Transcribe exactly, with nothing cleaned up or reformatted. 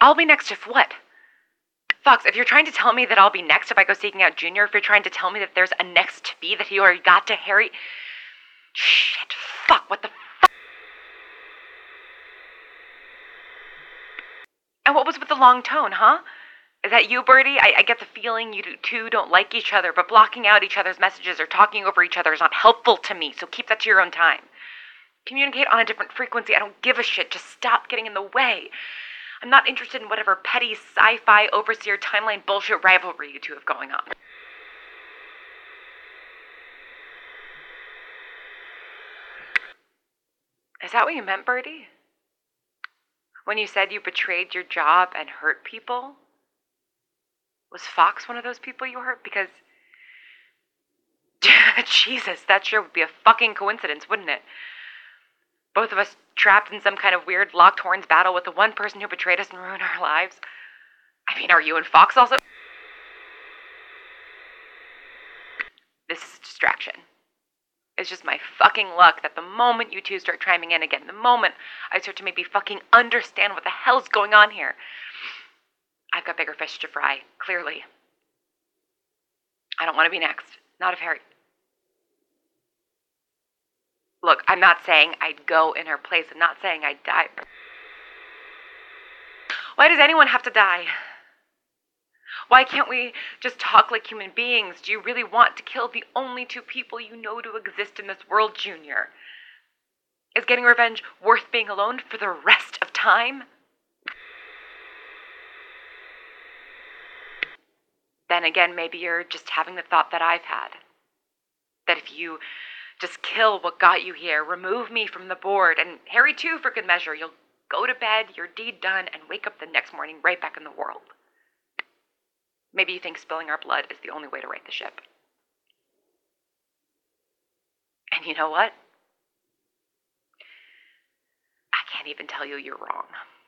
I'll be next if what? Fox, if you're trying to tell me that I'll be next if I go seeking out Junior, if you're trying to tell me that there's a next to be that he already got to Harry... Shit, fuck, what the fuck? And what was with the long tone, huh? Is that you, Birdie? I, I get the feeling you two don't like each other, but blocking out each other's messages or talking over each other is not helpful to me, so keep that to your own time. Communicate on a different frequency. I don't give a shit. Just stop getting in the way. I'm not interested in whatever petty sci-fi overseer timeline bullshit rivalry you two have going on. Is that what you meant, Birdie? When you said you betrayed your job and hurt people? Was Fox one of those people you hurt? Because... Jesus, that sure would be a fucking coincidence, wouldn't it? Both of us trapped in some kind of weird locked horns battle with the one person who betrayed us and ruined our lives. I mean, are you and Fox also? This is a distraction. It's just my fucking luck that the moment you two start chiming in again, the moment I start to maybe fucking understand what the hell's going on here, I've got bigger fish to fry, clearly. I don't want to be next. Not if Harry... Look, I'm not saying I'd go in her place. I'm not saying I'd die. Why does anyone have to die? Why can't we just talk like human beings? Do you really want to kill the only two people you know to exist in this world, Junior? Is getting revenge worth being alone for the rest of time? Then again, maybe you're just having the thought that I've had. That if you just kill what got you here, remove me from the board, and Harry too, for good measure, you'll go to bed, your deed done, and wake up the next morning right back in the world. Maybe you think spilling our blood is the only way to right the ship. And you know what? I can't even tell you you're wrong.